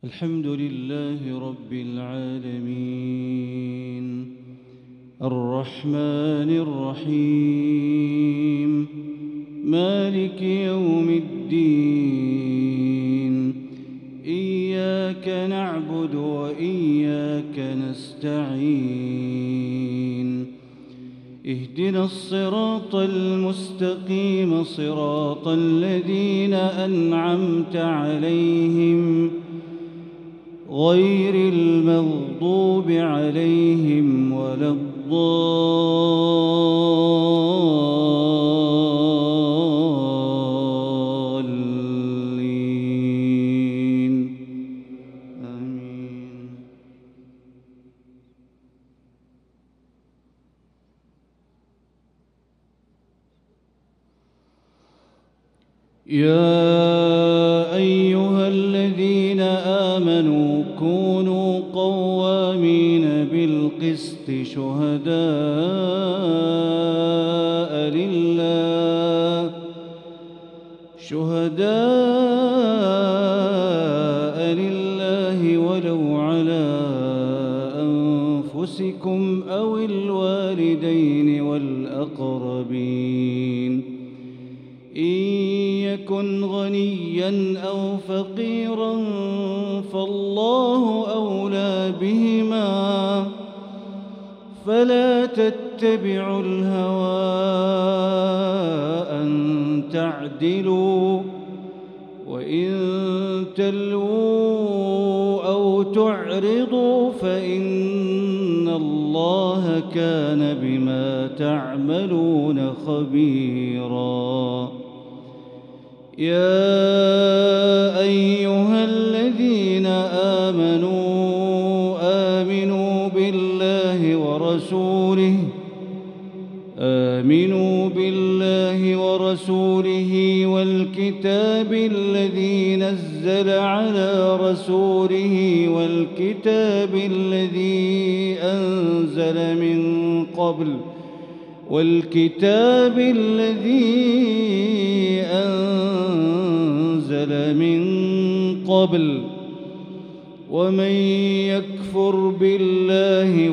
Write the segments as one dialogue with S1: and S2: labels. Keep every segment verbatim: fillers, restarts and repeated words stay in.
S1: الحمد لله رب العالمين الرحمن الرحيم مالك يوم الدين إياك نعبد وإياك نستعين اهدنا الصراط المستقيم صراط الذين أنعمت عليهم غير المغضوب عليهم ولا الضالين آمين. يا أيها الذين آمنوا كونوا قوامين بالقسط شهداء لله شهداء لله ولو على أنفسكم أو الوالدين والأقربين إن يكن غنيا أو فقيرا فالله أولى بهما فلا تتبعوا الهوى أن تعدلوا وإن تلووا أو تعرضوا فإن الله كان بما تعملون خبيرا. يا أيها الذين آمنوا آمنوا بالله ورسوله آمنوا بالله ورسوله والكتاب الذي نزل على رسوله والكتاب الذي أنزل من قبل والكتاب الذي أنزل من قبل ومن يكفر بالله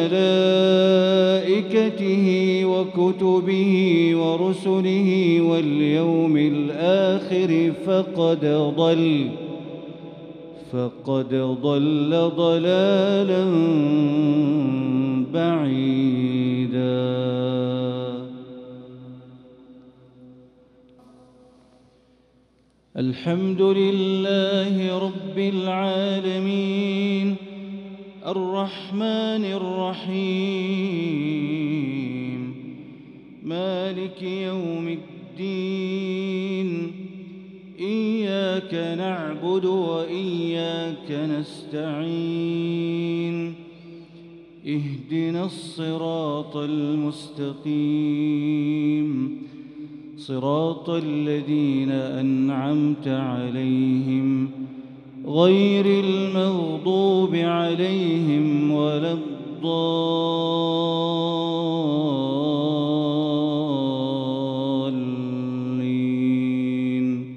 S1: وملائكته وكتبه ورسله واليوم الآخر فقد ضل فقد ضل ضلالا بعيدا. الحمد لله رب العالمين الرحمن الرحيم مالك يوم الدين إياك نعبد وإياك نستعين اهدنا الصراط المستقيم صراط الذين أنعمت عليهم غير المغضوب عليهم ولا الضالين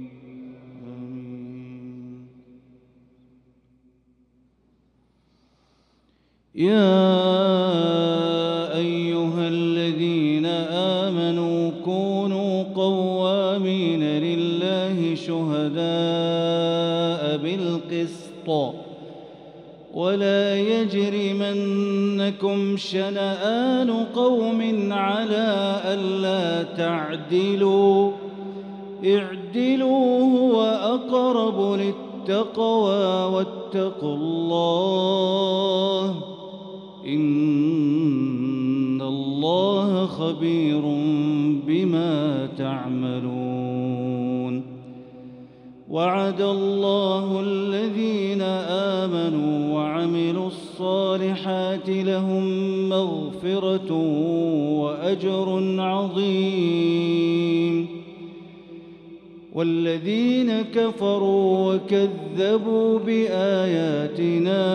S1: آمين. يا أيها الذين آمنوا كونوا قوامين لله شهداء بالقسط ولا يجرمنكم شنآن قوم على ألا تعدلوا اعدلوا هو أقرب للتقوى واتقوا الله إن الله خبير بما تعملون. وعد الله الذين آمنوا وعملوا الصالحات لهم مغفرة وأجر عظيم والذين كفروا وكذبوا بآياتنا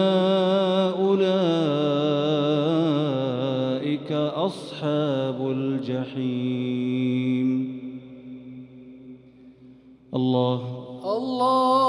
S1: أولئك أصحاب الجحيم. الله
S2: الله